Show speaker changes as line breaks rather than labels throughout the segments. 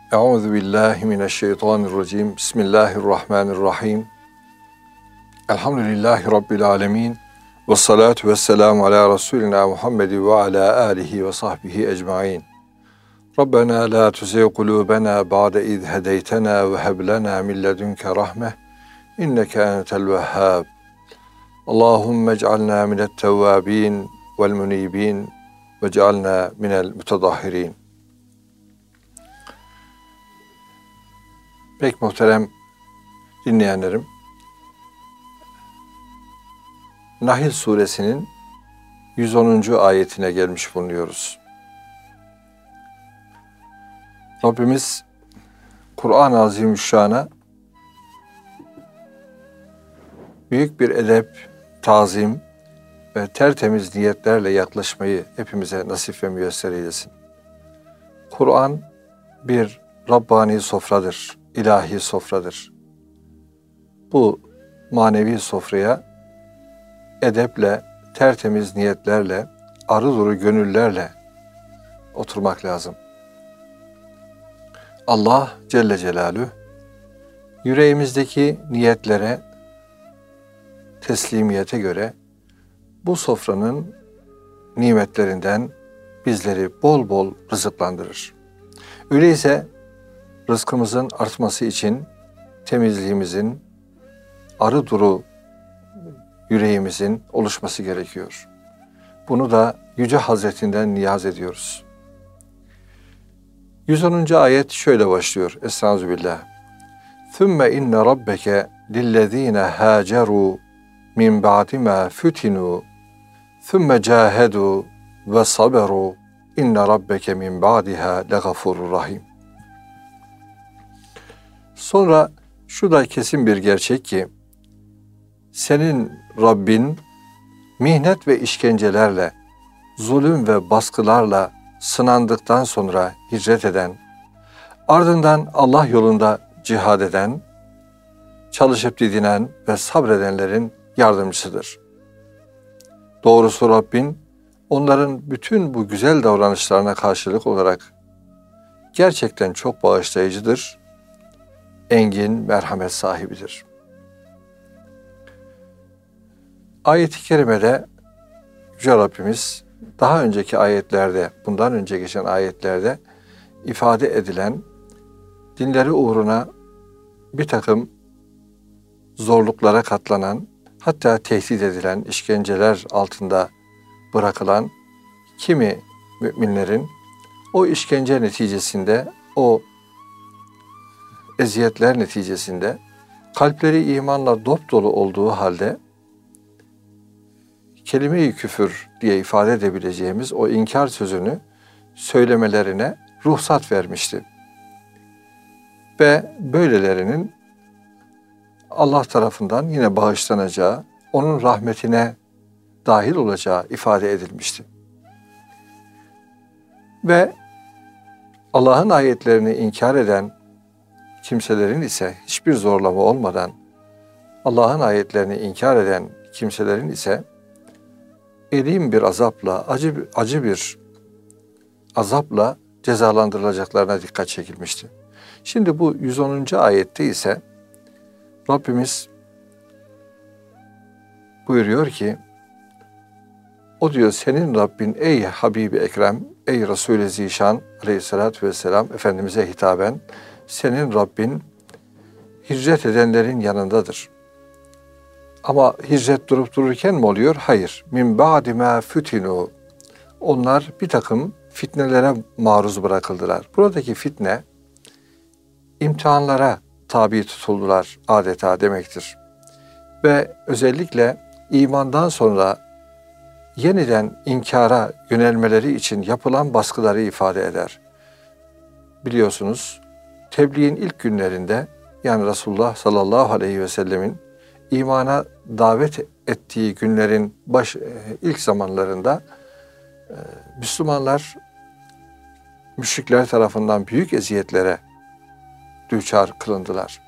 Euzu billahi mineşşeytanirracim. Bismillahirrahmanirrahim. Elhamdülillahi rabbil alamin. Ves salatu vesselamu ala Resulina Muhammed ve ala alihi ve sahbihi ecmaîn. Rabbena la tuzigh kulubena ba'de iz hedeytena ve heb lena min ledunke rahme inneke entel vehhab. Allahumme ec'alna minet tevvabin vel munibin ve ec'alna minel mutadahhirin. Pek muhterem dinleyenlerim, Nahl suresinin 110. ayetine gelmiş bulunuyoruz. Rabbimiz Kur'an-ı Azimüşşan'a büyük bir edep, tazim ve tertemiz niyetlerle yaklaşmayı hepimize nasip ve müyesser eylesin. Kur'an bir Rabbani sofradır, ilahi sofradır. Bu manevi sofraya edeple, tertemiz niyetlerle, arı duru gönüllerle oturmak lazım. Allah Celle Celaluhu yüreğimizdeki niyetlere, teslimiyete göre bu sofranın nimetlerinden bizleri bol bol rızıklandırır. Öyleyse rızkımızın artması için temizliğimizin, arı duru yüreğimizin oluşması gerekiyor. Bunu da Yüce Hazretinden niyaz ediyoruz. 110. ayet şöyle başlıyor. Estağfirullah. ثُمَّ اِنَّ رَبَّكَ لِلَّذ۪ينَ هَاجَرُوا مِنْ بَعْدِ مَا فُتِنُوا ثُمَّ جَاهَدُوا وَصَبَرُوا اِنَّ رَبَّكَ مِنْ بَعْدِهَا لَغَفُورٌ rahim. Sonra şu da kesin bir gerçek ki, senin Rabbin mihnet ve işkencelerle, zulüm ve baskılarla sınandıktan sonra hicret eden, ardından Allah yolunda cihad eden, çalışıp didinen ve sabredenlerin yardımcısıdır. Doğrusu Rabbin onların bütün bu güzel davranışlarına karşılık olarak gerçekten çok bağışlayıcıdır, engin merhamet sahibidir. Ayet-i kerimede Yüce Rabbimiz daha önceki ayetlerde, bundan önce geçen ayetlerde ifade edilen dinleri uğruna bir takım zorluklara katlanan, hatta tehdit edilen, işkenceler altında bırakılan kimi müminlerin o işkence neticesinde, o eziyetler neticesinde kalpleri imanla dopdolu olduğu halde kelime-i küfür diye ifade edebileceğimiz o inkar sözünü söylemelerine ruhsat vermişti. Ve böylelerinin Allah tarafından yine bağışlanacağı, onun rahmetine dahil olacağı ifade edilmişti. Ve Allah'ın ayetlerini inkar eden kimselerin ise hiçbir zorlama olmadan Allah'ın ayetlerini inkar eden kimselerin ise elim bir azapla, acı bir azapla cezalandırılacaklarına dikkat çekilmişti. Şimdi bu 110. ayette ise Rabbimiz buyuruyor ki, o diyor senin Rabbin ey Habibi Ekrem, ey Resul-i Zişan aleyhissalatü vesselam Efendimiz'e hitaben, senin Rabbin hicret edenlerin yanındadır. Ama hicret durup dururken mi oluyor? Hayır. Min ba'di ma futinu. Onlar bir takım fitnelere maruz bırakıldılar. Buradaki fitne, imtihanlara tabi tutuldular adeta demektir. Ve özellikle imandan sonra yeniden inkara yönelmeleri için yapılan baskıları ifade eder. Biliyorsunuz, tebliğin ilk günlerinde, yani Resulullah sallallahu aleyhi ve sellemin imana davet ettiği günlerin ilk zamanlarında Müslümanlar müşrikler tarafından büyük eziyetlere düçar kılındılar.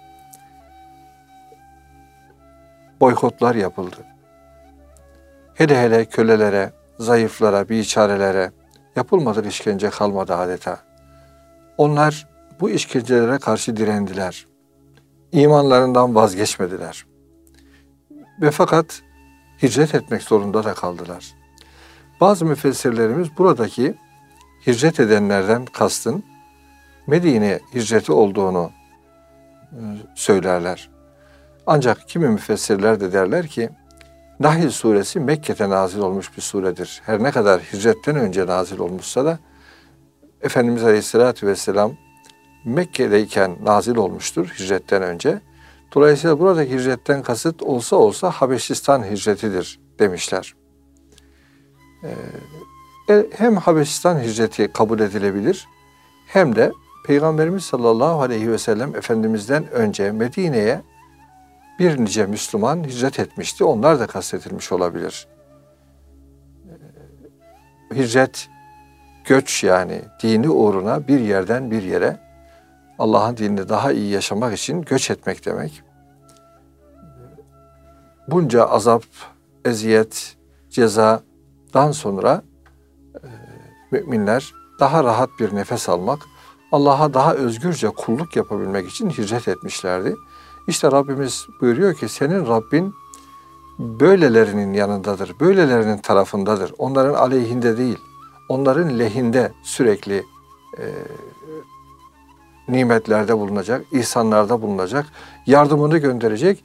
Boykotlar yapıldı. Hele hele kölelere, zayıflara, biçarelere yapılmadık işkence kalmadı adeta. Onlar bu işkencelere karşı direndiler. İmanlarından vazgeçmediler. Ve fakat hicret etmek zorunda da kaldılar. Bazı müfessirlerimiz buradaki hicret edenlerden kastın Medine hicreti olduğunu söylerler. Ancak kimi müfessirler de derler ki Nahl suresi Mekke'de nazil olmuş bir suredir. Her ne kadar hicretten önce nazil olmuşsa da Efendimiz Aleyhisselatü Vesselam Mekke'deyken nazil olmuştur hicretten önce. Dolayısıyla buradaki hicretten kasıt olsa Habeşistan hicretidir demişler. Hem Habeşistan hicreti kabul edilebilir hem de Peygamberimiz sallallahu aleyhi ve sellem Efendimiz'den önce Medine'ye bir nice Müslüman hicret etmişti. Onlar da kastedilmiş olabilir. Hicret, göç yani dini uğruna bir yerden bir yere Allah'ın dinini daha iyi yaşamak için göç etmek demek. Bunca azap, eziyet, cezadan sonra müminler daha rahat bir nefes almak, Allah'a daha özgürce kulluk yapabilmek için hicret etmişlerdi. İşte Rabbimiz buyuruyor ki senin Rabbin böylelerinin yanındadır, böylelerinin tarafındadır. Onların aleyhinde değil, onların lehinde sürekli nimetlerde bulunacak, ihsanlarda bulunacak, yardımını gönderecek.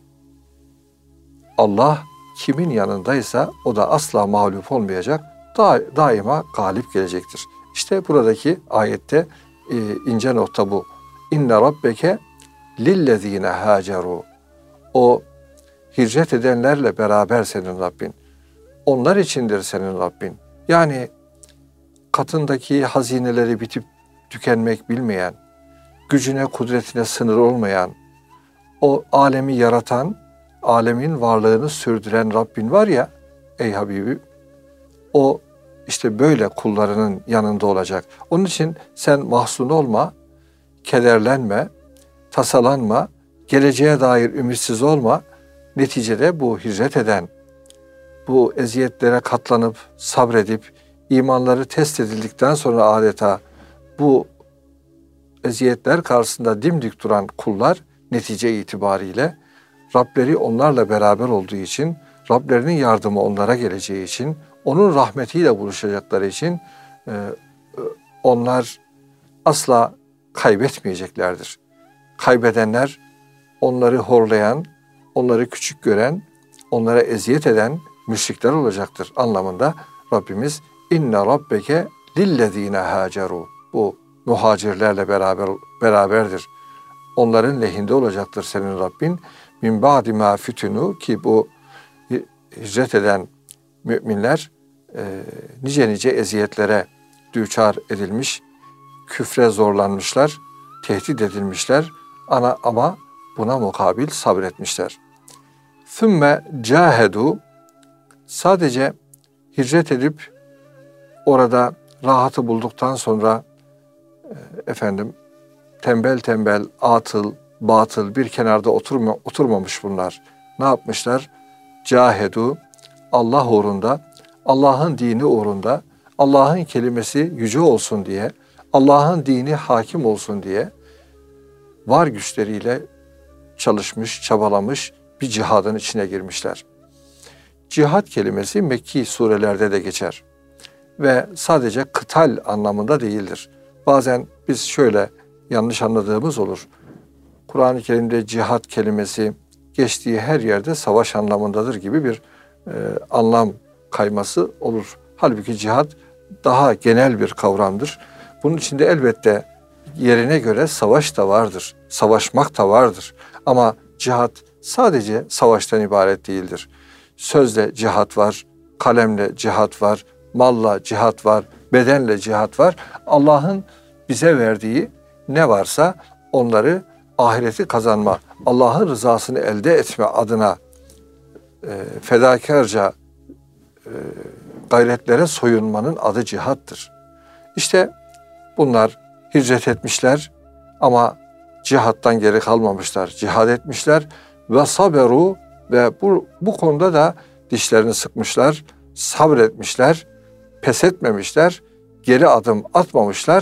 Allah kimin yanındaysa o da asla mağlup olmayacak, daima galip gelecektir. İşte buradaki ayette ince nokta bu. İnne rabbeke lillezine haceru. O hicret edenlerle beraber senin Rabbin. Onlar içindir senin Rabbin. Yani katındaki hazineleri bitip tükenmek bilmeyen, gücüne, kudretine sınır olmayan, o alemi yaratan, alemin varlığını sürdüren Rabbin var ya, ey Habibim, o işte böyle kullarının yanında olacak. Onun için sen mahzun olma, kederlenme, tasalanma, geleceğe dair ümitsiz olma. Neticede bu hicret eden, bu eziyetlere katlanıp, sabredip, imanları test edildikten sonra adeta bu eziyetler karşısında dimdik duran kullar netice itibariyle Rableri onlarla beraber olduğu için, Rablerinin yardımı onlara geleceği için, onun rahmetiyle buluşacakları için onlar asla kaybetmeyeceklerdir. Kaybedenler onları horlayan, onları küçük gören, onlara eziyet eden müşrikler olacaktır anlamında Rabbimiz inne rabbeke lillezine haceru. Bu muhacirlerle beraberdir. Onların lehinde olacaktır senin Rabbin. Min ba'di ma fütünü ki bu hicret eden müminler nice eziyetlere düçar edilmiş, küfre zorlanmışlar, tehdit edilmişler ama buna mukabil sabretmişler. Sümme cahedu sadece hicret edip orada rahatı bulduktan sonra tembel atıl, batıl bir kenarda oturmamış bunlar. Ne yapmışlar? Cahedu Allah uğrunda, Allah'ın dini uğrunda, Allah'ın kelimesi yüce olsun diye, Allah'ın dini hakim olsun diye var güçleriyle çalışmış, çabalamış bir cihadın içine girmişler. Cihad kelimesi Mekki surelerde de geçer ve sadece kıtal anlamında değildir. Bazen biz şöyle yanlış anladığımız olur. Kur'an-ı Kerim'de cihad kelimesi geçtiği her yerde savaş anlamındadır gibi bir anlam kayması olur. Halbuki cihad daha genel bir kavramdır. Bunun içinde elbette yerine göre savaş da vardır, savaşmak da vardır. Ama cihad sadece savaştan ibaret değildir. Sözle cihat var, kalemle cihat var, malla cihat var, bedenle cihat var. Allah'ın bize verdiği ne varsa onları ahireti kazanma, Allah'ın rızasını elde etme adına fedakarca gayretlere soyunmanın adı cihattır. İşte bunlar hicret etmişler ama cihattan geri kalmamışlar. Cihad etmişler ve saberu ve bu konuda da dişlerini sıkmışlar, sabretmişler, pes etmemişler, geri adım atmamışlar.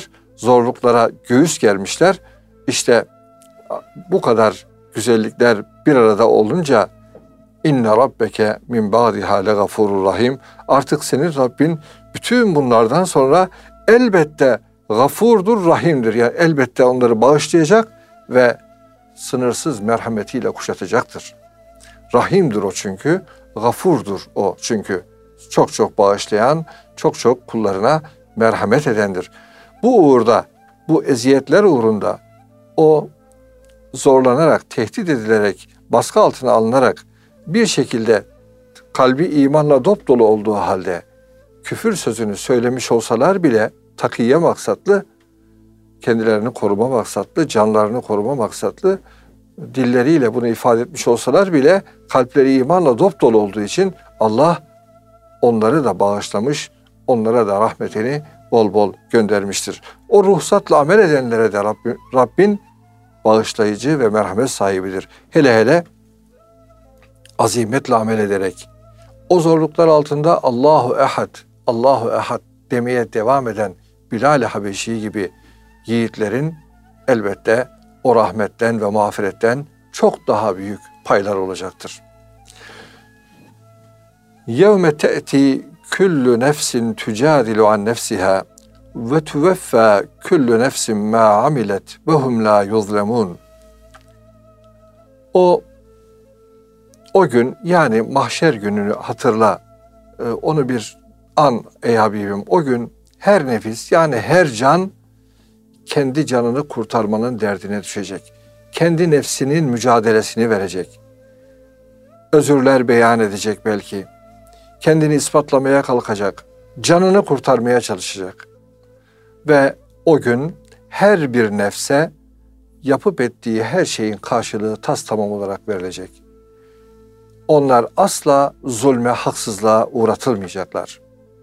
zorluklara göğüs germişler. İşte bu kadar güzellikler bir arada olunca inne rabbeke min ba'diha legafurur rahim. Artık senin Rabbin bütün bunlardan sonra elbette gafurdur, rahimdir. Yani elbette onları bağışlayacak ve sınırsız merhametiyle kuşatacaktır. Rahimdir o çünkü, gafurdur o çünkü. Çok çok bağışlayan, çok çok kullarına merhamet edendir. Bu uğurda, bu eziyetler uğrunda o zorlanarak, tehdit edilerek, baskı altına alınarak bir şekilde kalbi imanla dop dolu olduğu halde küfür sözünü söylemiş olsalar bile takiye maksatlı, kendilerini koruma maksatlı, canlarını koruma maksatlı dilleriyle bunu ifade etmiş olsalar bile kalpleri imanla dop dolu olduğu için Allah onları da bağışlamış, onlara da rahmetini bol bol göndermiştir. O ruhsatla amel edenlere de Rabbin bağışlayıcı ve merhamet sahibidir. Hele hele azimetle amel ederek o zorluklar altında Allahu Ehad, Allahu Ehad demeye devam eden Bilal-i Habeşi gibi yiğitlerin elbette o rahmetten ve mağfiretten çok daha büyük paylar olacaktır. Yevme te'ti kullu nefsin tücadilu an nefsiha ve tuveffa kullu nefsin ma amilet ve hum la yuzlemun. O gün, yani mahşer gününü hatırla. Onu bir an ey Habibim. O gün her nefis, yani her can kendi canını kurtarmanın derdine düşecek. Kendi nefsinin mücadelesini verecek. Özürler beyan edecek belki. Kendini ispatlamaya kalkacak. Canını kurtarmaya çalışacak. Ve o gün her bir nefse yapıp ettiği her şeyin karşılığı tas tamam olarak verilecek. Onlar asla zulme, haksızlığa uğratılmayacaklar.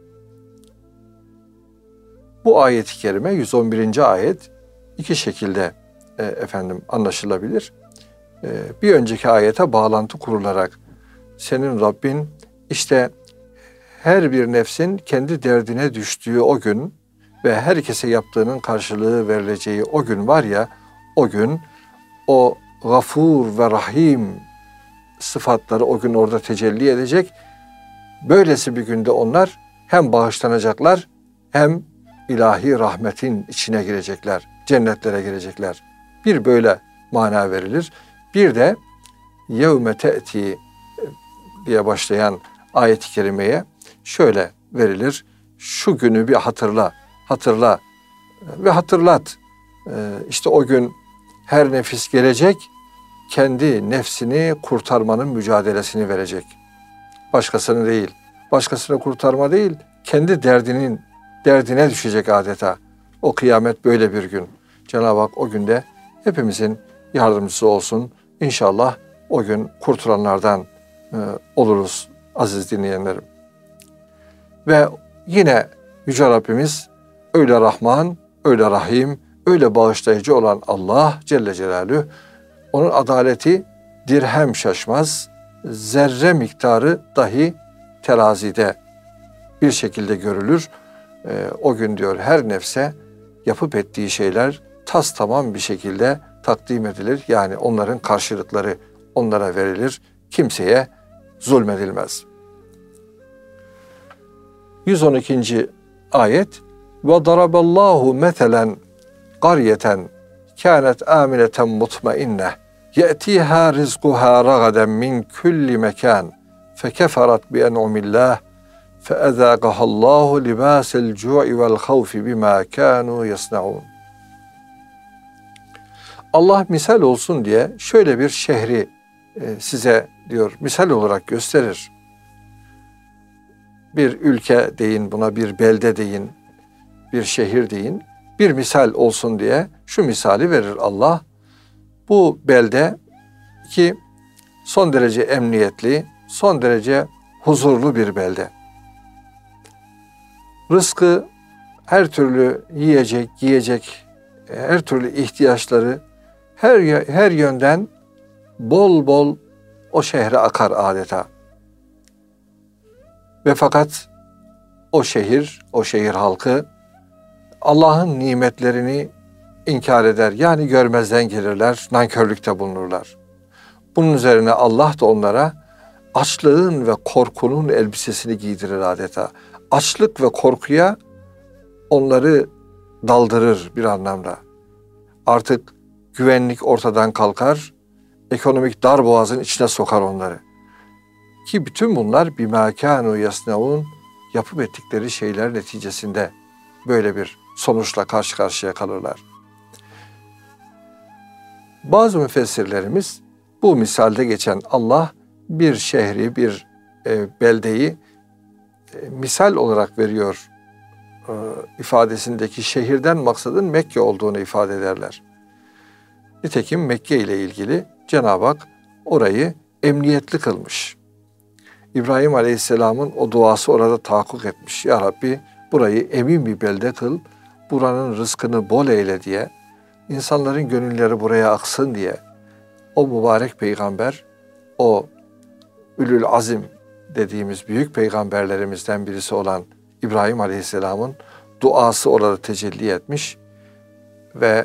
Bu ayet-i kerime 111. ayet iki şekilde anlaşılabilir. Bir önceki ayete bağlantı kurularak senin Rabbin işte her bir nefsin kendi derdine düştüğü o gün ve herkese yaptığının karşılığı verileceği o gün var ya, o gün o gafur ve rahim sıfatları o gün orada tecelli edecek. Böylesi bir günde onlar hem bağışlanacaklar hem ilahi rahmetin içine girecekler, cennetlere girecekler. Bir böyle mana verilir. Bir de yevme te'ti diye başlayan ayet-i kerimeye şöyle verilir. Şu günü bir hatırla ve hatırlat. İşte o gün her nefis gelecek, kendi nefsini kurtarmanın mücadelesini verecek. Başkasını değil, başkasını kurtarma değil, kendi derdine düşecek adeta. O kıyamet böyle bir gün. Cenab-ı Hak o günde hepimizin yardımcısı olsun. İnşallah o gün kurtulanlardan oluruz aziz dinleyenlerim. Ve yine Yüce Rabbimiz öyle Rahman, öyle Rahim, öyle bağışlayıcı olan Allah Celle Celaluhu, onun adaleti dirhem şaşmaz, zerre miktarı dahi terazide bir şekilde görülür. O gün diyor her nefse yapıp ettiği şeyler tas tamam bir şekilde takdim edilir. Yani onların karşılıkları onlara verilir. Kimseye zulmedilmez. 112. ayet ve daraballahu meselen qaryeten kânet âmineten mutmainneh ye'tîhâ rizquhâ ragaden min kulli mekân fekeferat bi en'umillah فَاَذَاقَهَا اللّٰهُ لِبَاسَ الْجُوعِ وَالْخَوْفِ بِمَا كَانُوا يَصْنَعُونَ. Allah misal olsun diye şöyle bir şehri size diyor misal olarak gösterir. Bir ülke deyin, buna bir belde deyin, bir şehir deyin. Bir misal olsun diye şu misali verir Allah. Bu belde ki son derece emniyetli, son derece huzurlu bir belde. Rızkı, her türlü yiyecek, her türlü ihtiyaçları her yönden bol bol o şehre akar adeta. Ve fakat o şehir halkı Allah'ın nimetlerini inkar eder. Yani görmezden gelirler, nankörlükte bulunurlar. Bunun üzerine Allah da onlara açlığın ve korkunun elbisesini giydirir adeta. Açlık ve korkuya onları daldırır bir anlamda. Artık güvenlik ortadan kalkar, ekonomik darboğazın içine sokar onları. Ki bütün bunlar bimâ kânû yasnaûn, yapıp ettikleri şeyler neticesinde böyle bir sonuçla karşı karşıya kalırlar. Bazı müfessirlerimiz bu misalde geçen Allah bir şehri, bir beldeyi misal olarak veriyor ifadesindeki şehirden maksadın Mekke olduğunu ifade ederler. Nitekim Mekke ile ilgili Cenab-ı Hak orayı emniyetli kılmış. İbrahim Aleyhisselam'ın o duası orada tahakkuk etmiş. Ya Rabbi burayı emin bir belde kıl, buranın rızkını bol eyle diye, insanların gönülleri buraya aksın diye o mübarek peygamber, o Ülül Azim dediğimiz büyük peygamberlerimizden birisi olan İbrahim Aleyhisselam'ın duası orada tecelli etmiş ve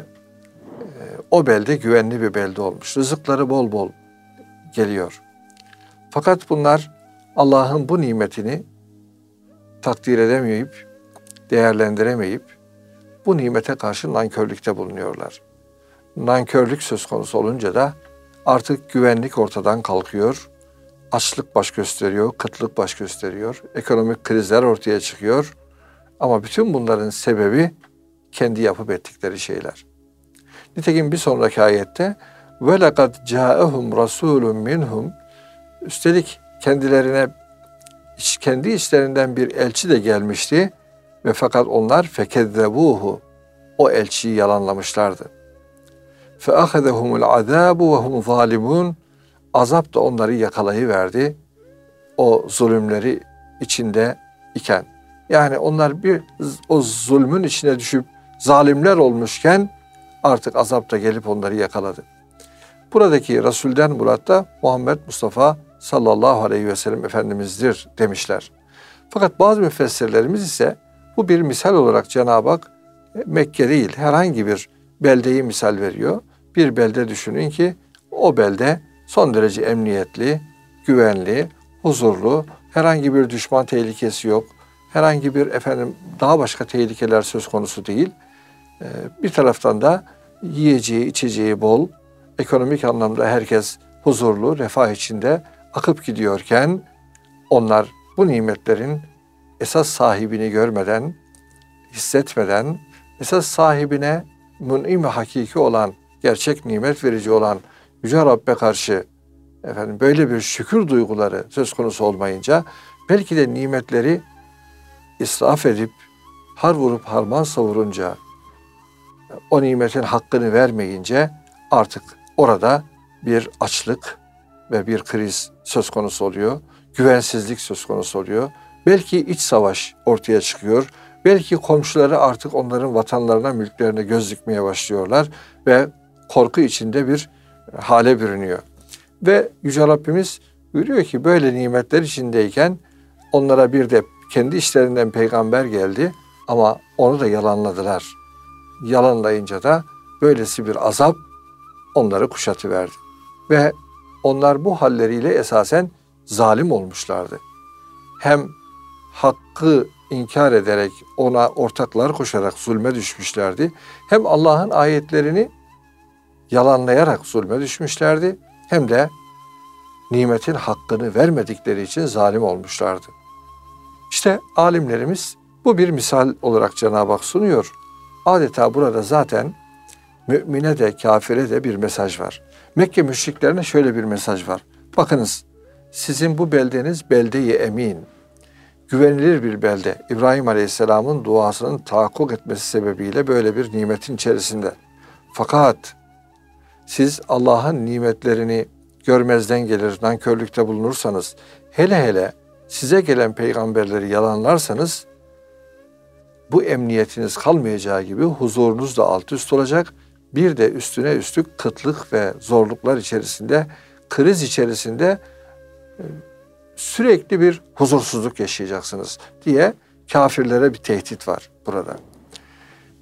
o belde güvenli bir belde olmuş. Rızıkları bol bol geliyor. Fakat bunlar Allah'ın bu nimetini takdir edemeyip, değerlendiremeyip bu nimete karşı nankörlükte bulunuyorlar. Nankörlük söz konusu olunca da artık güvenlik ortadan kalkıyor, açlık baş gösteriyor, kıtlık baş gösteriyor, ekonomik krizler ortaya çıkıyor. Ama bütün bunların sebebi kendi yapıp ettikleri şeyler. Nitekim bir sonraki ayette وَلَقَدْ جَاءَهُمْ رَسُولٌ مِّنْهُمْ, üstelik kendilerine kendi içlerinden bir elçi de gelmişti ve fakat onlar فَكَذَّبُوهُ, o elçiyi yalanlamışlardı. فَأَخَذَهُمُ الْعَذَابُ وَهُمْ ظَالِمُونَ, azap da onları yakalayıverdi o zulümleri içinde iken. Yani onlar o zulmün içine düşüp zalimler olmuşken artık azap da gelip onları yakaladı. Buradaki Resul'den murat da Muhammed Mustafa sallallahu aleyhi ve sellem Efendimiz'dir demişler. Fakat bazı müfessirlerimiz ise bu bir misal olarak Cenab-ı Hak Mekke değil herhangi bir beldeyi misal veriyor. Bir belde düşünün ki o belde son derece emniyetli, güvenli, huzurlu, herhangi bir düşman tehlikesi yok. Herhangi bir daha başka tehlikeler söz konusu değil. Bir taraftan da yiyeceği, içeceği bol, ekonomik anlamda herkes huzurlu, refah içinde akıp gidiyorken onlar bu nimetlerin esas sahibini görmeden, hissetmeden, esas sahibine mün'im ve hakiki olan, gerçek nimet verici olan Yüce Rabbe karşı böyle bir şükür duyguları söz konusu olmayınca belki de nimetleri israf edip har vurup harman savurunca o nimetin hakkını vermeyince artık orada bir açlık ve bir kriz söz konusu oluyor. Güvensizlik söz konusu oluyor. Belki iç savaş ortaya çıkıyor. Belki komşuları artık onların vatanlarına, mülklerine göz dikmeye başlıyorlar ve korku içinde bir hale bürünüyor. Ve Yüce Rabbimiz buyuruyor ki böyle nimetler içindeyken onlara bir de kendi işlerinden peygamber geldi ama onu da yalanladılar. Yalanlayınca da böylesi bir azap onları kuşatıverdi. Ve onlar bu halleriyle esasen zalim olmuşlardı. Hem hakkı inkar ederek ona ortaklar koşarak zulme düşmüşlerdi. Hem Allah'ın ayetlerini yalanlayarak zulme düşmüşlerdi. Hem de nimetin hakkını vermedikleri için zalim olmuşlardı. İşte alimlerimiz bu bir misal olarak Cenab-ı Hak sunuyor. Adeta burada zaten mümine de kafire de bir mesaj var. Mekke müşriklerine şöyle bir mesaj var. Bakınız sizin bu beldeniz belde-i emin, güvenilir bir belde. İbrahim Aleyhisselam'ın duasının tahakkuk etmesi sebebiyle böyle bir nimetin içerisinde. Fakat siz Allah'ın nimetlerini görmezden gelir, nankörlükte bulunursanız, hele size gelen peygamberleri yalanlarsanız, bu emniyetiniz kalmayacağı gibi huzurunuz da alt üst olacak. Bir de üstüne üstlük kıtlık ve zorluklar içerisinde, kriz içerisinde sürekli bir huzursuzluk yaşayacaksınız diye kafirlere bir tehdit var burada.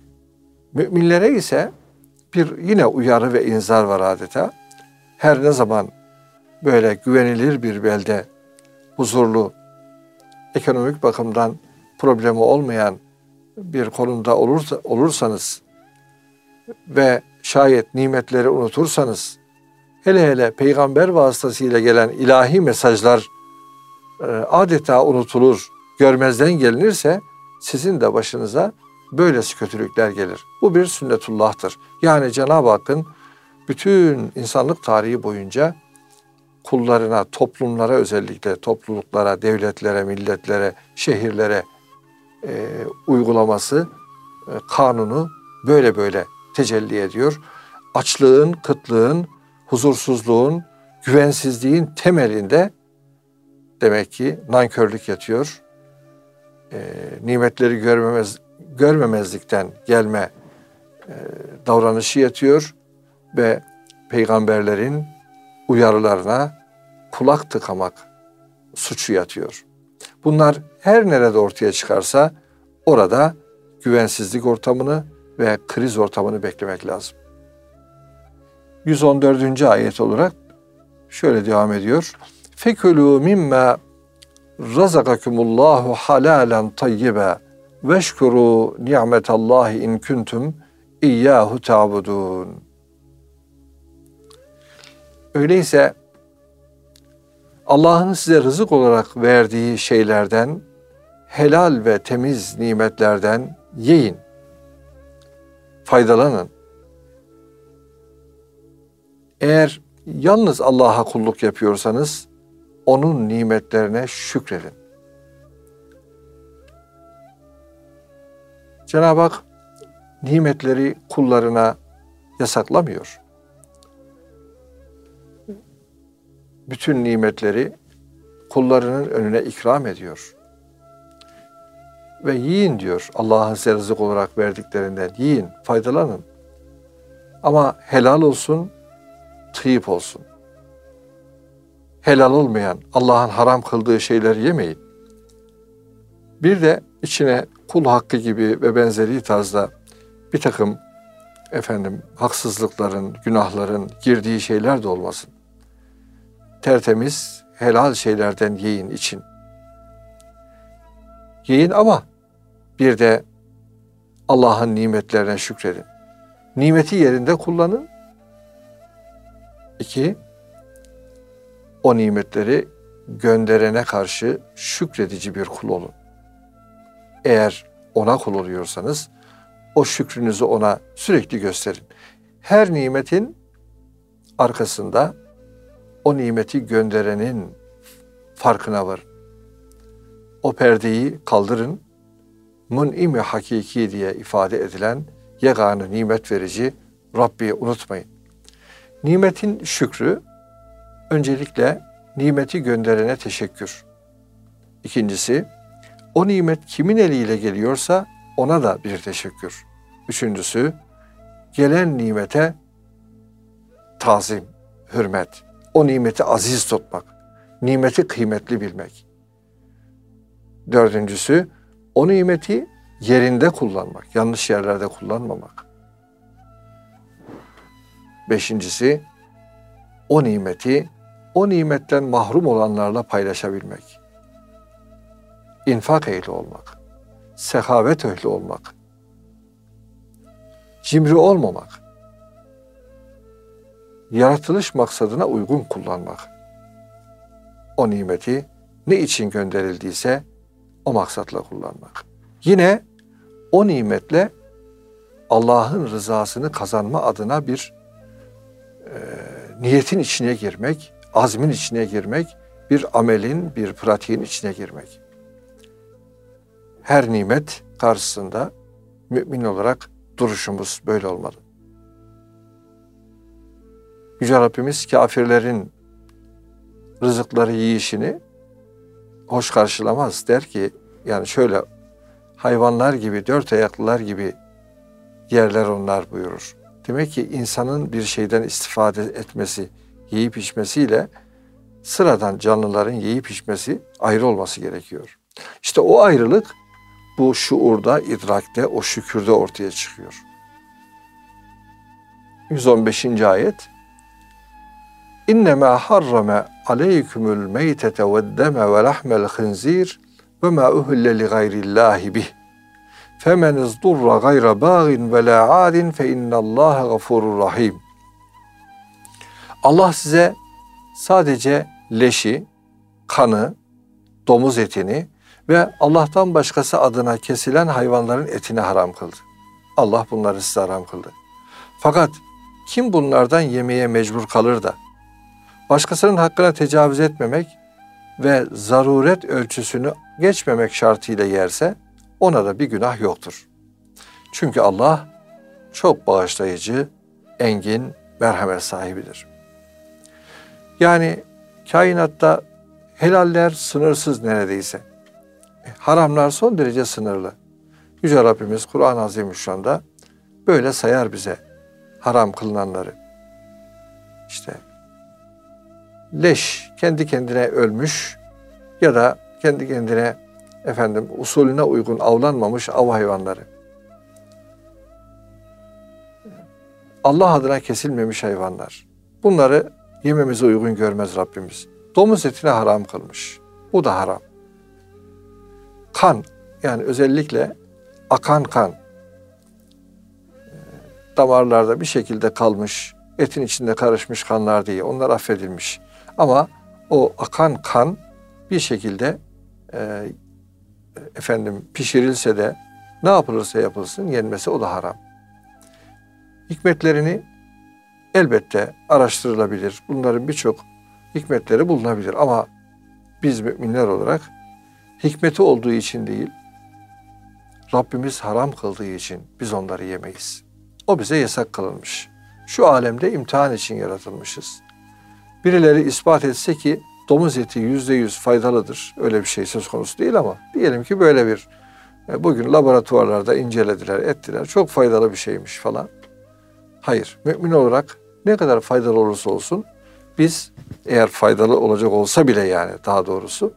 Müminlere ise bir yine uyarı ve inzar var adeta. Her ne zaman böyle güvenilir bir belde, huzurlu, ekonomik bakımdan problemi olmayan bir konumda olursanız ve şayet nimetleri unutursanız, hele hele peygamber vasıtasıyla gelen ilahi mesajlar adeta unutulur, görmezden gelinirse sizin de başınıza böylesi kötülükler gelir. Bu bir sünnetullah'tır. Yani Cenab-ı Hakk'ın bütün insanlık tarihi boyunca kullarına, toplumlara, özellikle topluluklara, devletlere, milletlere, şehirlere uygulaması, kanunu böyle tecelli ediyor. Açlığın, kıtlığın, huzursuzluğun, güvensizliğin temelinde demek ki nankörlük yatıyor. Nimetleri görmemezlikten gelme davranışı yatıyor ve peygamberlerin uyarılarına kulak tıkamak suçu yatıyor. Bunlar her nerede ortaya çıkarsa orada güvensizlik ortamını ve kriz ortamını beklemek lazım. 114. ayet olarak şöyle devam ediyor. Fekulû mimmâ razakakumullahu halalen tayyiba veşkuru ni'metallahi in kuntum iyyahu ta'budun. Öyleyse Allah'ın size rızık olarak verdiği şeylerden, helal ve temiz nimetlerden yiyin, faydalanın. Eğer yalnız Allah'a kulluk yapıyorsanız, onun nimetlerine şükredin. Cenab-ı Hak nimetleri kullarına yasaklamıyor. Bütün nimetleri kullarının önüne ikram ediyor. Ve yiyin diyor, Allah'ın size rızık olarak verdiklerinden yiyin, faydalanın. Ama helal olsun, tıyip olsun. Helal olmayan, Allah'ın haram kıldığı şeyleri yemeyin. Bir de içine kul hakkı gibi ve benzeri tarzda bir takım haksızlıkların, günahların girdiği şeyler de olmasın. Tertemiz, helal şeylerden yiyin, için. Yiyin ama bir de Allah'ın nimetlerine şükredin. Nimeti yerinde kullanın. 2, o nimetleri gönderene karşı şükredici bir kul olun. Eğer ona kul oluyorsanız o şükrünüzü ona sürekli gösterin. Her nimetin arkasında o nimeti gönderenin farkına varın. O perdeyi kaldırın. Mun'im-i hakiki diye ifade edilen yegane nimet verici Rabbi unutmayın. Nimetin şükrü öncelikle nimeti gönderene teşekkür. İkincisi, o nimet kimin eliyle geliyorsa ona da bir teşekkür. Üçüncüsü, gelen nimete tazim, hürmet. O nimeti aziz tutmak, nimeti kıymetli bilmek. Dördüncüsü, o nimeti yerinde kullanmak, yanlış yerlerde kullanmamak. Beşincisi, o nimeti, o nimetten mahrum olanlarla paylaşabilmek. İnfak ehli olmak, sehavet ehli olmak, cimri olmamak, yaratılış maksadına uygun kullanmak. O nimeti ne için gönderildiyse o maksatla kullanmak. Yine o nimetle Allah'ın rızasını kazanma adına bir niyetin içine girmek, azmin içine girmek, bir amelin, bir pratiğin içine girmek. Her nimet karşısında mümin olarak duruşumuz böyle olmalı. Yüce Rabbimiz kafirlerin rızıkları yiyişini hoş karşılamaz. Der ki, yani şöyle, hayvanlar gibi, dört ayaklılar gibi yerler onlar buyurur. Demek ki insanın bir şeyden istifade etmesi, yiyip içmesiyle sıradan canlıların yiyip içmesi ayrı olması gerekiyor. İşte o ayrılık bu şuurda, idrakte, o şükürde ortaya çıkıyor. 115. ayet. İnnemâ harrame aleykümül meytete veddeme ve lahmel hınzir ve mâ uhille li gayrillâhi bih. Femen izdurra gayra bağin ve la adin fe innallâhe gafurur rahim. Allah size sadece leşi, kanı, domuz etini ve Allah'tan başkası adına kesilen hayvanların etini haram kıldı. Allah bunları size haram kıldı. Fakat kim bunlardan yemeye mecbur kalır da başkasının hakkına tecavüz etmemek ve zaruret ölçüsünü geçmemek şartıyla yerse ona da bir günah yoktur. Çünkü Allah çok bağışlayıcı, engin, merhamet sahibidir. Yani kainatta helaller sınırsız neredeyse. Haramlar son derece sınırlı. Yüce Rabbimiz Kur'an-ı Azimüşşan'da böyle sayar bize haram kılınanları. İşte leş, kendi kendine ölmüş ya da kendi kendine usulüne uygun avlanmamış av hayvanları. Allah adına kesilmemiş hayvanlar. Bunları yememize uygun görmez Rabbimiz. Domuz etine haram kılmış. Bu da haram. Kan, yani özellikle akan kan, damarlarda bir şekilde kalmış, etin içinde karışmış kanlar diye onlar affedilmiş. Ama o akan kan bir şekilde pişirilse de ne yapılırsa yapılsın yenmesi o da haram. Hikmetlerini elbette araştırılabilir. Bunların birçok hikmetleri bulunabilir ama biz müminler olarak hikmeti olduğu için değil, Rabbimiz haram kıldığı için biz onları yemeyiz. O bize yasak kılınmış. Şu alemde imtihan için yaratılmışız. Birileri ispat etse ki domuz eti %100 faydalıdır. Öyle bir şey söz konusu değil ama diyelim ki böyle bir bugün laboratuvarlarda incelediler, ettiler. Çok faydalı bir şeymiş falan. Hayır, mümin olarak ne kadar faydalı olursa olsun biz eğer faydalı olacak olsa bile yani daha doğrusu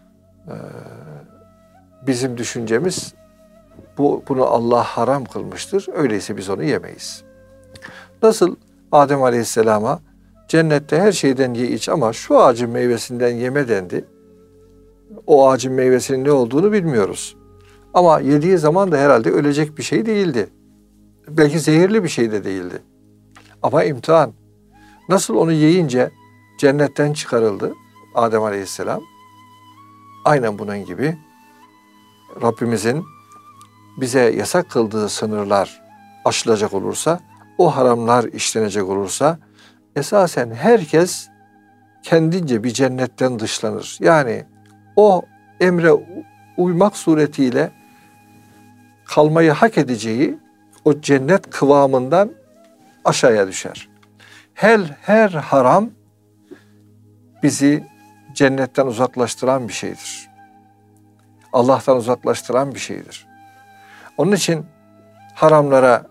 bizim düşüncemiz bunu Allah haram kılmıştır. Öyleyse biz onu yemeyiz. Nasıl Adem Aleyhisselam'a cennette her şeyden ye iç ama şu ağacın meyvesinden yeme dendi. O ağacın meyvesinin ne olduğunu bilmiyoruz. Ama yediği zaman da herhalde ölecek bir şey değildi. Belki zehirli bir şey de değildi. Ama imtihan. Nasıl onu yiyince cennetten çıkarıldı Adem Aleyhisselam. Aynen bunun gibi Rabbimizin bize yasak kıldığı sınırlar aşılacak olursa, o haramlar işlenecek olursa esasen herkes kendince bir cennetten dışlanır. Yani o emre uymak suretiyle kalmayı hak edeceği o cennet kıvamından aşağıya düşer. Her haram bizi cennetten uzaklaştıran bir şeydir. Allah'tan uzaklaştıran bir şeydir. Onun için haramlara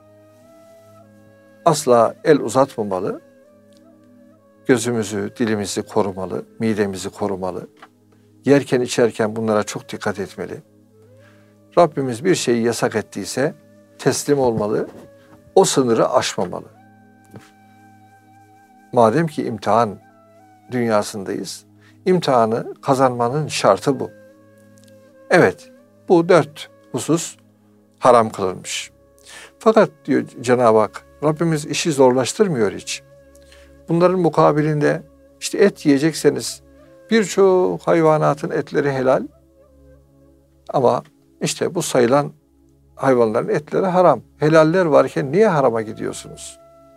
asla el uzatmamalı. Gözümüzü, dilimizi korumalı, midemizi korumalı. Yerken içerken bunlara çok dikkat etmeli. Rabbimiz bir şeyi yasak ettiyse teslim olmalı. O sınırı aşmamalı. Madem ki imtihan dünyasındayız, imtihanı kazanmanın şartı bu. Evet, bu 4 husus haram kılınmış. Fakat diyor Cenab-ı Hak, Rabbimiz işi zorlaştırmıyor hiç. Bunların mukabilinde işte et yiyecekseniz birçok hayvanatın etleri helal ama işte bu sayılan hayvanların etleri haram. Helaller varken niye harama gidiyorsunuz?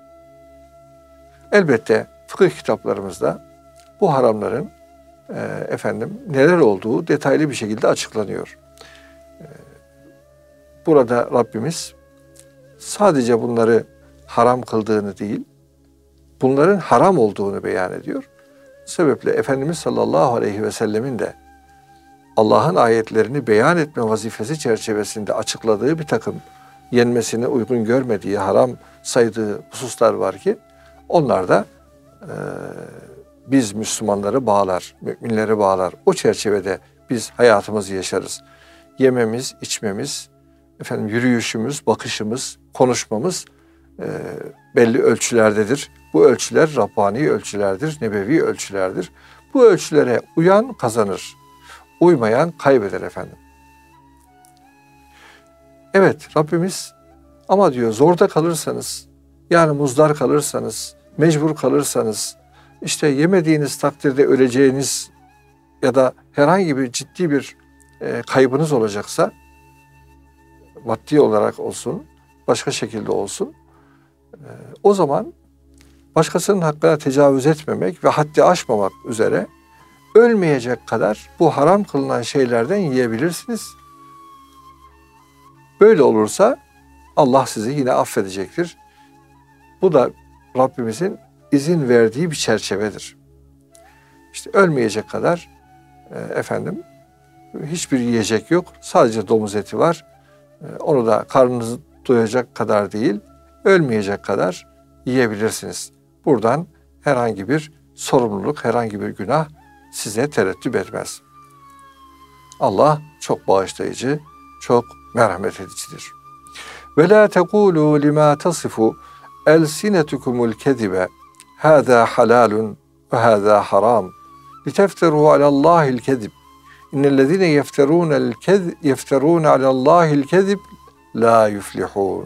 Elbette fıkıh kitaplarımızda bu haramların neler olduğu detaylı bir şekilde açıklanıyor. Burada Rabbimiz sadece bunları haram kıldığını değil, bunların haram olduğunu beyan ediyor. Bu sebeple Efendimiz sallallahu aleyhi ve sellemin de Allah'ın ayetlerini beyan etme vazifesi çerçevesinde açıkladığı bir takım yenmesine uygun görmediği, haram saydığı hususlar var ki onlar da biz Müslümanları bağlar, müminleri bağlar. O çerçevede biz hayatımızı yaşarız. Yememiz, içmemiz, yürüyüşümüz, bakışımız, konuşmamız belli ölçülerdedir. Bu ölçüler Rabbani ölçülerdir, nebevi ölçülerdir. Bu ölçülere uyan kazanır. Uymayan kaybeder efendim. Evet, Rabbimiz ama diyor zorda kalırsanız, yani muzdar kalırsanız, mecbur kalırsanız, işte yemediğiniz takdirde öleceğiniz ya da herhangi bir ciddi bir kaybınız olacaksa, maddi olarak olsun, başka şekilde olsun, o zaman başkasının hakkına tecavüz etmemek ve haddi aşmamak üzere ölmeyecek kadar bu haram kılınan şeylerden yiyebilirsiniz. Böyle olursa Allah sizi yine affedecektir. Bu da Rabbimizin izin verdiği bir çerçevedir. İşte ölmeyecek kadar hiçbir yiyecek yok. Sadece domuz eti var. Onu da karnınızı doyacak kadar değil, ölmeyecek kadar yiyebilirsiniz. Buradan herhangi bir sorumluluk, herhangi bir günah size tereddüt etmez. Allah çok bağışlayıcı, çok merhamet edicidir. Ve la tekulu lima tasifu elsinetukumul kezibe hâzâ halâlun ve hâzâ haram litefteru alallâhil kezib innellezîne yefterûne alallâhil kezib la yuflihûn.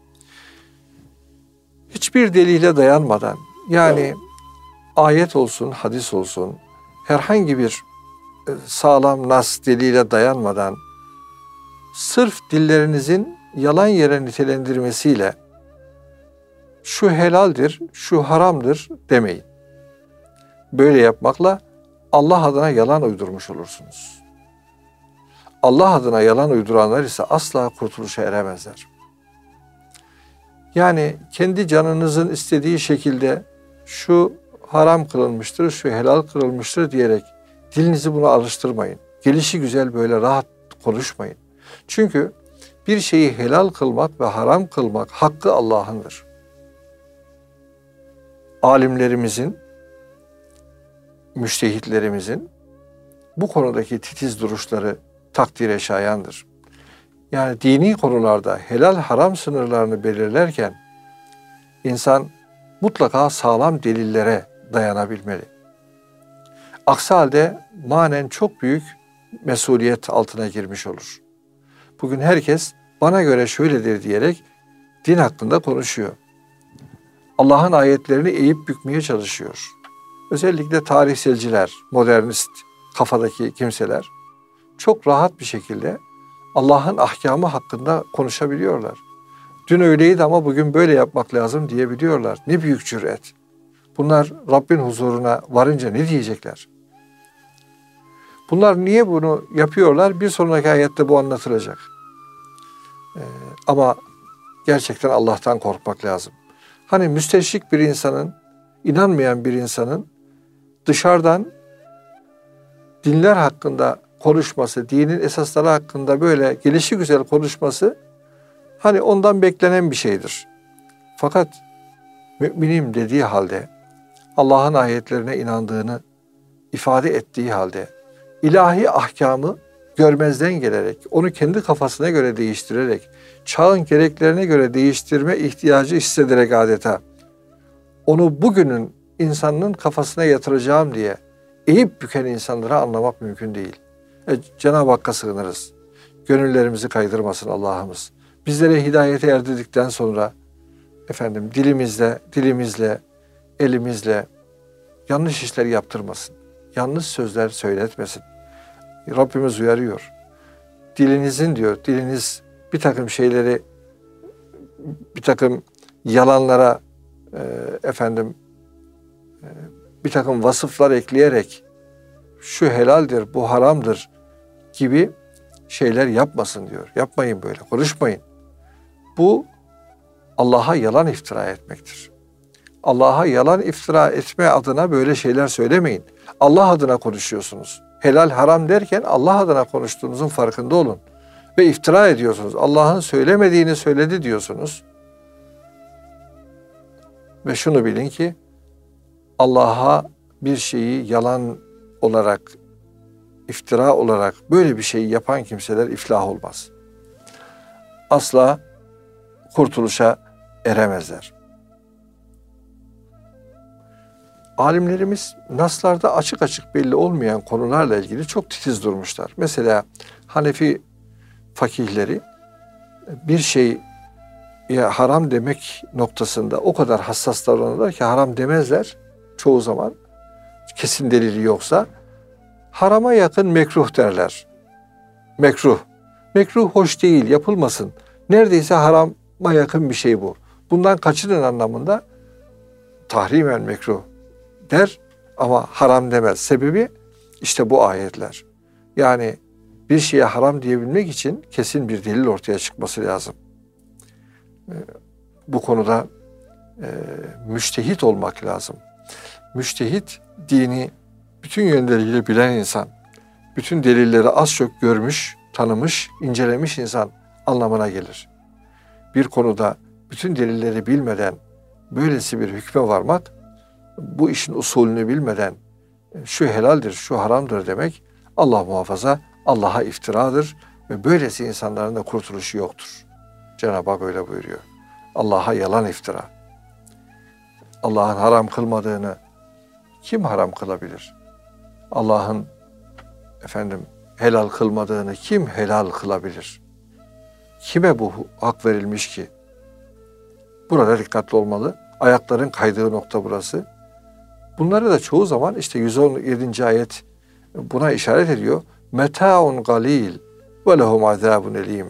Hiçbir delile dayanmadan, yani ayet olsun, hadis olsun, herhangi bir sağlam nas delile dayanmadan sırf dillerinizin yalan yere nitelendirmesiyle şu helaldir, şu haramdır demeyin. Böyle yapmakla Allah adına yalan uydurmuş olursunuz. Allah adına yalan uyduranlar ise asla kurtuluşa eremezler. Yani kendi canınızın istediği şekilde şu haram kılınmıştır, şu helal kılınmıştır diyerek dilinizi buna alıştırmayın. Gelişi güzel böyle rahat konuşmayın. Çünkü bir şeyi helal kılmak ve haram kılmak hakkı Allah'ındır. Alimlerimizin, müştehitlerimizin bu konudaki titiz duruşları takdire şayandır. Yani dini konularda helal haram sınırlarını belirlerken insan mutlaka sağlam delillere dayanabilmeli. Aksi halde manen çok büyük mesuliyet altına girmiş olur. Bugün herkes bana göre şöyledir diyerek din hakkında konuşuyor. Allah'ın ayetlerini eğip bükmeye çalışıyor. Özellikle tarihselciler, modernist kafadaki kimseler çok rahat bir şekilde Allah'ın ahkamı hakkında konuşabiliyorlar. Dün öyleydi ama bugün böyle yapmak lazım diyebiliyorlar. Ne büyük cüret. Bunlar Rabbin huzuruna varınca ne diyecekler? Bunlar niye bunu yapıyorlar? Bir sonraki ayette bu anlatılacak. Ama gerçekten Allah'tan korkmak lazım. Hani müsteşrik bir insanın, inanmayan bir insanın dışarıdan dinler hakkında konuşması, dinin esasları hakkında böyle gelişigüzel konuşması hani ondan beklenen bir şeydir. Fakat müminim dediği halde, Allah'ın ayetlerine inandığını ifade ettiği halde, ilahi ahkamı görmezden gelerek, onu kendi kafasına göre değiştirerek, çağın gereklerine göre değiştirme ihtiyacı hissederek adeta, onu bugünün insanının kafasına yatıracağım diye eğip büken insanları anlamak mümkün değil. Cenab-ı Hakk'a sığınırız. Gönüllerimizi kaydırmasın Allah'ımız. Bizlere hidayete erdirdikten sonra dilimizle, elimizle yanlış işler yaptırmasın. Yanlış sözler söyletmesin. Rabbimiz uyarıyor. Diliniz bir takım şeyleri, bir takım yalanlara, bir takım vasıflar ekleyerek şu helaldir, bu haramdır gibi şeyler yapmasın diyor. Yapmayın böyle, konuşmayın. Bu Allah'a yalan iftira etmektir. Allah'a yalan iftira etme adına böyle şeyler söylemeyin. Allah adına konuşuyorsunuz. Helal haram derken Allah adına konuştuğunuzun farkında olun. Ve iftira ediyorsunuz. Allah'ın söylemediğini söyledi diyorsunuz. Ve şunu bilin ki Allah'a bir şeyi yalan olarak, iftira olarak böyle bir şeyi yapan kimseler iflah olmaz. Asla kurtuluşa eremezler. alimlerimiz naslarda açık açık belli olmayan konularla ilgili çok titiz durmuşlar. Mesela Hanefi fakihleri bir şey ya haram demek noktasında o kadar hassas davranırlar ki haram demezler çoğu zaman. Kesin delili yoksa harama yakın mekruh derler. Mekruh. Mekruh hoş değil, yapılmasın. Neredeyse harama yakın bir şey bu. Bundan kaçının anlamında tahrimen mekruh der ama haram demez. Sebebi işte bu ayetler. Yani bir şeye haram diyebilmek için kesin bir delil ortaya çıkması lazım. Bu konuda müştehit olmak lazım. Müştehit dini bütün yönleriyle bilen insan, bütün delilleri az çok görmüş, tanımış, incelemiş insan anlamına gelir. Bir konuda bütün delilleri bilmeden böylesi bir hükme varmak, bu işin usulünü bilmeden şu helaldir, şu haramdır demek Allah muhafaza Allah'a iftiradır ve böylesi insanların da kurtuluşu yoktur. Cenab-ı Hak öyle buyuruyor. Allah'a yalan iftira. Allah'ın haram kılmadığını kim haram kılabilir? Allah'ın helal kılmadığını kim helal kılabilir? Kime bu hak verilmiş ki? Burada dikkatli olmalı. Ayakların kaydığı nokta burası. Bunları da çoğu zaman işte 117. ayet buna işaret ediyor. Meta'un galil ve lehum azabun elim.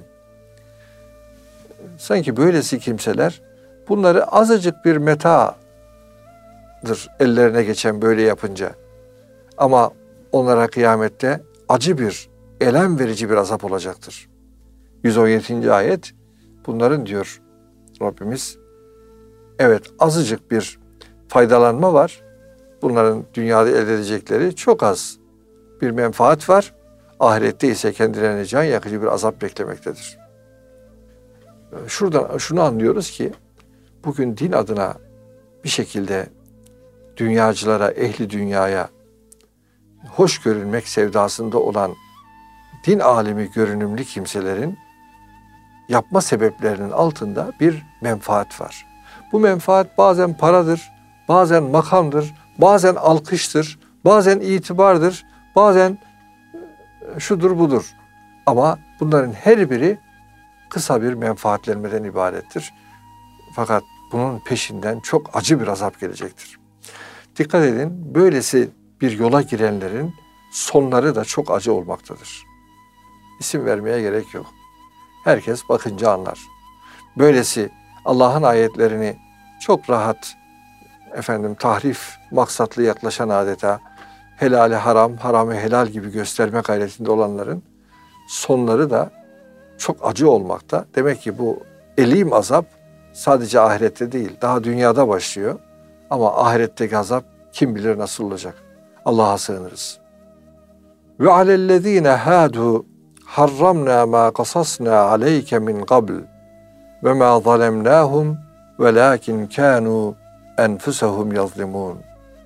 Sanki böylesi kimseler bunları azıcık bir meta'dır ellerine geçen böyle yapınca. Ama onlara kıyamette acı bir, elem verici bir azap olacaktır. 117. ayet bunların diyor Rabbimiz. Evet, azıcık bir faydalanma var. Bunların dünyada elde edecekleri çok az bir menfaat var. Ahirette ise kendilerine can yakıcı bir azap beklemektedir. Şuradan şunu anlıyoruz ki bugün din adına bir şekilde dünyacılara, ehli dünyaya hoş görünmek sevdasında olan din alimi görünümlü kimselerin yapma sebeplerinin altında bir menfaat var. Bu menfaat bazen paradır, bazen makamdır, bazen alkıştır, bazen itibardır, bazen şudur budur. Ama bunların her biri kısa bir menfaatlenmeden ibarettir. Fakat bunun peşinden çok acı bir azap gelecektir. Dikkat edin, böylesi bir yola girenlerin sonları da çok acı olmaktadır. İsim vermeye gerek yok. Herkes bakınca anlar. Böylesi Allah'ın ayetlerini çok rahat tahrif maksatlı yaklaşan adeta helali haram, haramı helal gibi gösterme gayretinde olanların sonları da çok acı olmakta. Demek ki bu elim azap sadece ahirette değil, daha dünyada başlıyor. Ama ahiretteki azap kim bilir nasıl olacak. Allah'a sığınırız. Ve alellezine hadu harramna ma qasasna aleyke min qabl ve ma zalemnahum velakin kanu enfusahum yazlimun.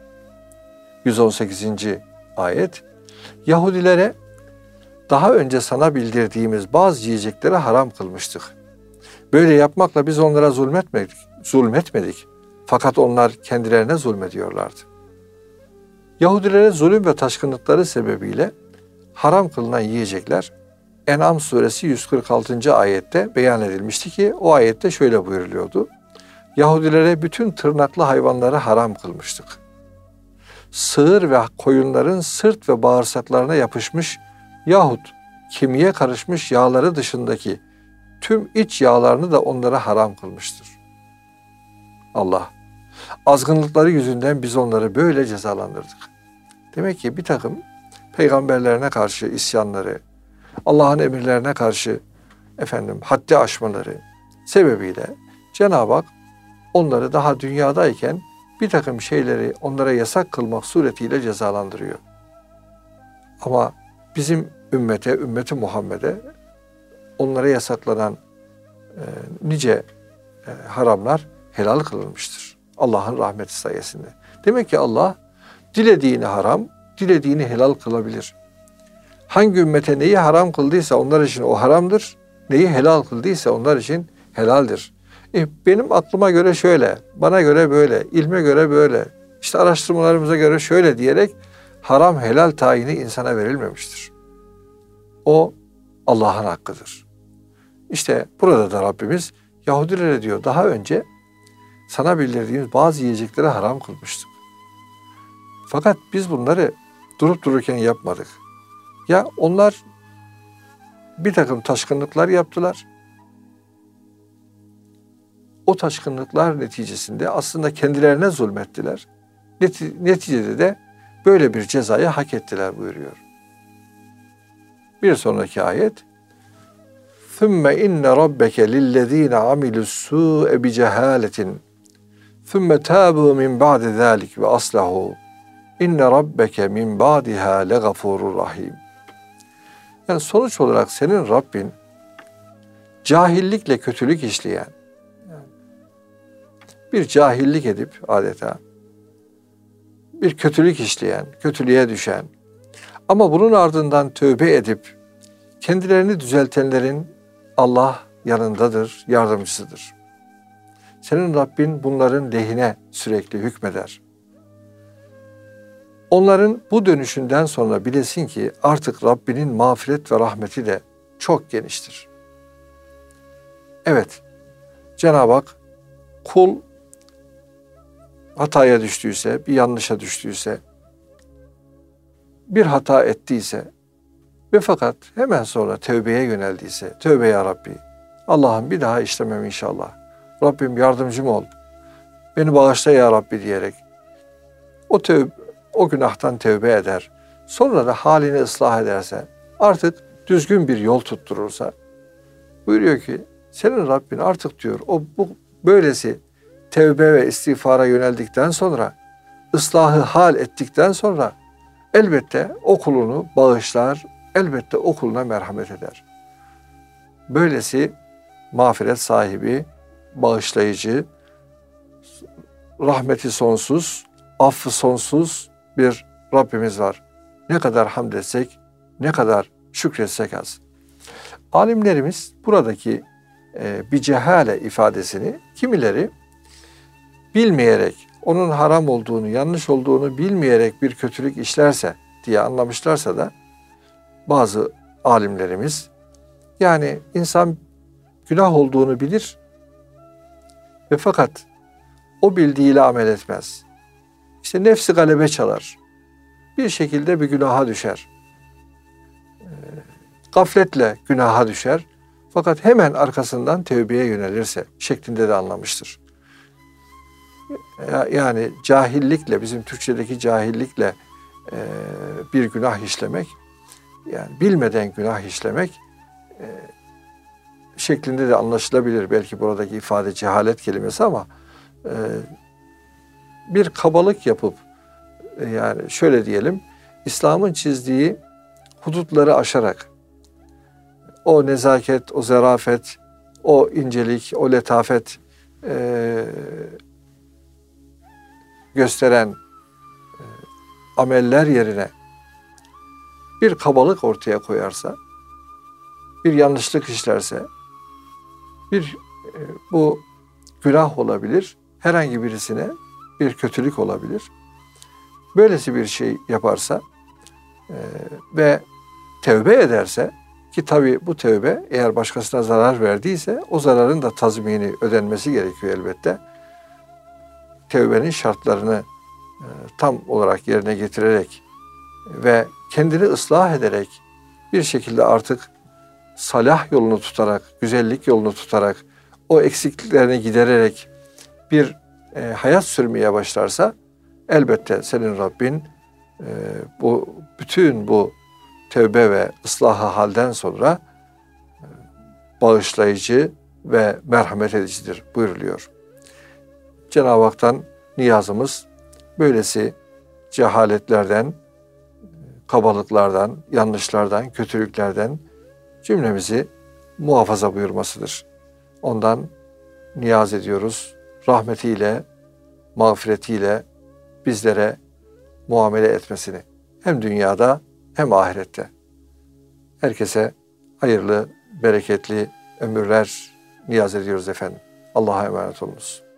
118. ayet. Yahudilere daha önce sana bildirdiğimiz bazı yiyecekleri haram kılmıştık. Böyle yapmakla biz onlara zulmetmedik. Fakat onlar kendilerine zulmediyorlardı. Yahudilere zulüm ve taşkınlıkları sebebiyle haram kılınan yiyecekler En'am suresi 146. ayette beyan edilmişti ki o ayette şöyle buyuruluyordu. Yahudilere bütün tırnaklı hayvanları haram kılmıştık. Sığır ve koyunların sırt ve bağırsaklarına yapışmış yahut kemiğe karışmış yağları dışındaki tüm iç yağlarını da onlara haram kılmıştır. Allah, azgınlıkları yüzünden biz onları böyle cezalandırdık. Demek ki bir takım peygamberlerine karşı isyanları, Allah'ın emirlerine karşı haddi aşmaları sebebiyle Cenab-ı Hak onları daha dünyadayken bir takım şeyleri onlara yasak kılmak suretiyle cezalandırıyor. Ama bizim ümmeti Muhammed'e onlara yasaklanan nice haramlar helal kılınmıştır. Allah'ın rahmeti sayesinde. Demek ki Allah dilediğini haram, dilediğini helal kılabilir. Hangi ümmete neyi haram kıldıysa onlar için o haramdır, neyi helal kıldıysa onlar için helaldir. Benim aklıma göre şöyle, bana göre böyle, ilme göre böyle İşte araştırmalarımıza göre şöyle diyerek haram helal tayini insana verilmemiştir. O Allah'ın hakkıdır. İşte burada da Rabbimiz Yahudilere diyor daha önce sana bildirdiğimiz bazı yiyecekleri haram kılmıştık. Fakat biz bunları durup dururken yapmadık. Ya onlar bir takım taşkınlıklar yaptılar. O taşkınlıklar neticesinde aslında kendilerine zulmettiler. Neticede de böyle bir cezayı hak ettiler buyuruyor. Bir sonraki ayet ثُمَّ اِنَّ رَبَّكَ لِلَّذ۪ينَ عَمِلُوا السُّوءَ بِجَهَالَةٍ ثُمَّ تَابُوا مِنْ بَعْدِ ذَٰلِكَ وَأَصْلَحُوا اِنَّ رَبَّكَ مِنْ بَعْدِهَا لَغَفُورٌ رَحِيمٌ. Yani sonuç olarak senin Rabbin cahillikle kötülük işleyen, bir cahillik edip adeta bir kötülük işleyen, kötülüğe düşen ama bunun ardından tövbe edip kendilerini düzeltenlerin Allah yanındadır, yardımcısıdır. Senin Rabbin bunların lehine sürekli hükmeder. Onların bu dönüşünden sonra bilesin ki artık Rabbinin mağfiret ve rahmeti de çok geniştir. Evet, Cenab-ı Hak kul hataya düştüyse, bir yanlışa düştüyse, bir hata ettiyse ve fakat hemen sonra tövbeye yöneldiyse, tövbe ya Rabbi, Allah'ım bir daha işlemem inşallah. Rabbim yardımcım ol, beni bağışla ya Rabbi diyerek o günahtan tövbe eder. Sonra da halini ıslah ederse, artık düzgün bir yol tutturursa, buyuruyor ki, senin Rabbin artık diyor, böylesi tevbe ve istiğfara yöneldikten sonra, ıslahı hal ettikten sonra, elbette o kulunu bağışlar, elbette o kuluna merhamet eder. Böylesi mağfiret sahibi, bağışlayıcı, rahmeti sonsuz, affı sonsuz bir Rabbimiz var. Ne kadar hamd etsek, ne kadar şükretsek az. Alimlerimiz buradaki bir cehale ifadesini kimileri bilmeyerek, onun haram olduğunu, yanlış olduğunu bilmeyerek bir kötülük işlerse diye anlamışlarsa da bazı alimlerimiz yani insan günah olduğunu bilir ve fakat o bildiğiyle amel etmez. İşte nefsi galebe çalar. Bir şekilde bir günaha düşer. Gafletle günaha düşer. Fakat hemen arkasından tevbeye yönelirse şeklinde de anlamıştır. Yani cahillikle, bizim Türkçedeki cahillikle bir günah işlemek, yani bilmeden günah işlemek şeklinde de anlaşılabilir. Belki buradaki ifade cehalet kelimesi ama bir kabalık yapıp, yani şöyle diyelim, İslam'ın çizdiği hudutları aşarak, o nezaket, o zarafet, o incelik, o letafet gösteren ameller yerine bir kabalık ortaya koyarsa, bir yanlışlık işlerse, bu günah olabilir, herhangi birisine bir kötülük olabilir. Böylesi bir şey yaparsa ve tevbe ederse, ki tabii bu tevbe eğer başkasına zarar verdiyse o zararın da tazmini ödenmesi gerekiyor elbette. Tevbenin şartlarını tam olarak yerine getirerek ve kendini ıslah ederek bir şekilde artık salah yolunu tutarak, güzellik yolunu tutarak, o eksikliklerini gidererek bir hayat sürmeye başlarsa elbette senin Rabbin bütün bu tövbe ve ıslahı halden sonra bağışlayıcı ve merhamet edicidir buyuruluyor. Cenab-ı Hak'tan niyazımız böylesi cehaletlerden, kabalıklardan, yanlışlardan, kötülüklerden cümlemizi muhafaza buyurmasıdır. Ondan niyaz ediyoruz. Rahmetiyle, mağfiretiyle bizlere muamele etmesini. Hem dünyada hem ahirette. Herkese hayırlı, bereketli ömürler niyaz ediyoruz efendim. Allah'a emanet olunuz.